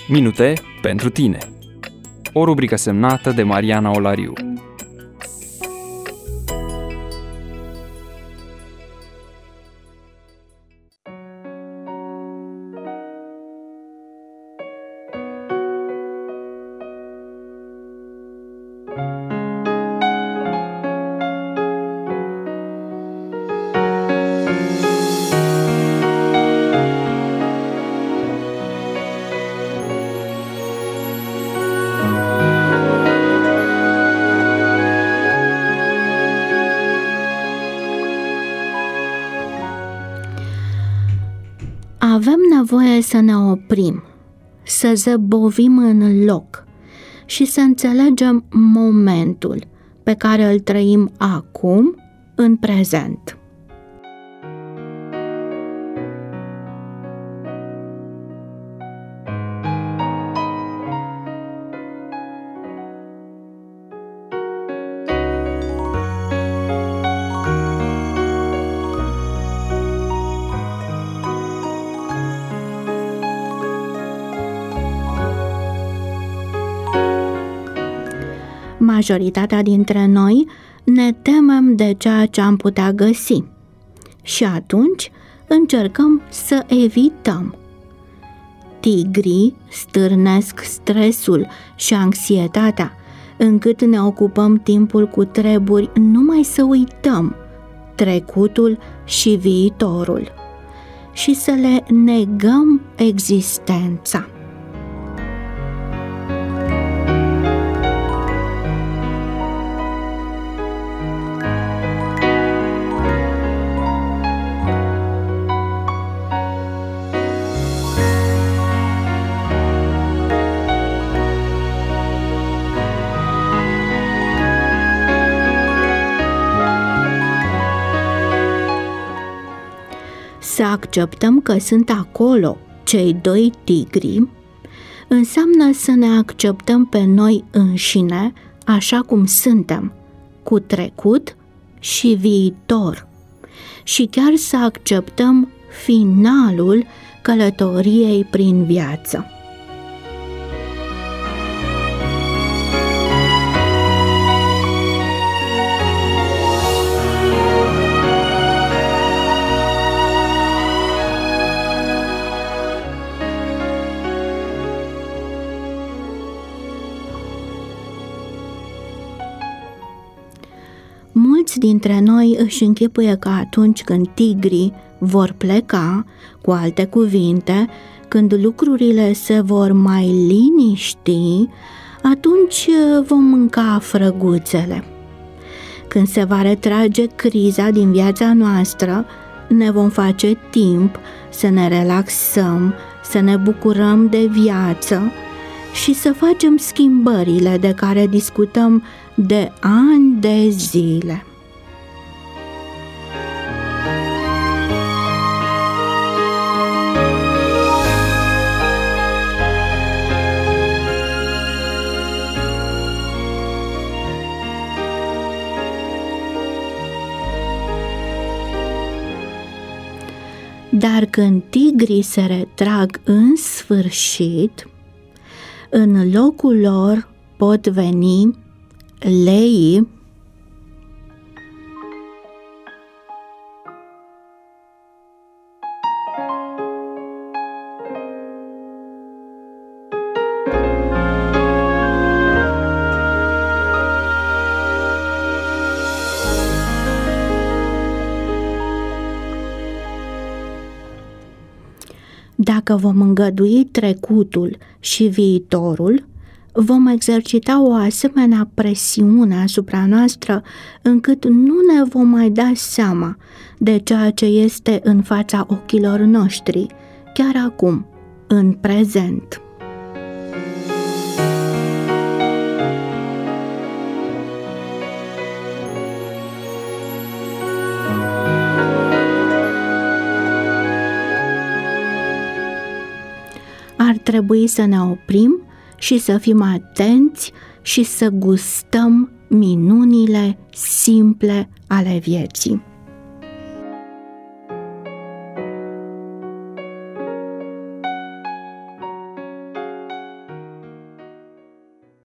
Minute pentru tine. O rubrică semnată de Mariana Olariu. Avem nevoie să ne oprim, să zăbovim în loc și să înțelegem momentul pe care îl trăim acum, în prezent. Majoritatea dintre noi ne temem de ceea ce am putea găsi și atunci încercăm să evităm. Tigrii stârnesc stresul și anxietatea, încât ne ocupăm timpul cu treburi numai să uităm trecutul și viitorul și să le negăm existența. Să acceptăm că sunt acolo cei doi tigri înseamnă să ne acceptăm pe noi înșine așa cum suntem, cu trecut și viitor, și chiar să acceptăm finalul călătoriei prin viață. Mulți dintre noi își închipuie că atunci când tigrii vor pleca, cu alte cuvinte, când lucrurile se vor mai liniști, atunci vom mânca frăguțele. Când se va retrage criza din viața noastră, ne vom face timp să ne relaxăm, să ne bucurăm de viață și să facem schimbările de care discutăm de ani de zile. Dar când tigrii se retrag în sfârșit, în locul lor pot veni leii, Dacă vom îngădui trecutul și viitorul, vom exercita o asemenea presiune asupra noastră încât nu ne vom mai da seama de ceea ce este în fața ochilor noștri, chiar acum, în prezent. Ar trebui să ne oprim și să fim atenți și să gustăm minunile simple ale vieții.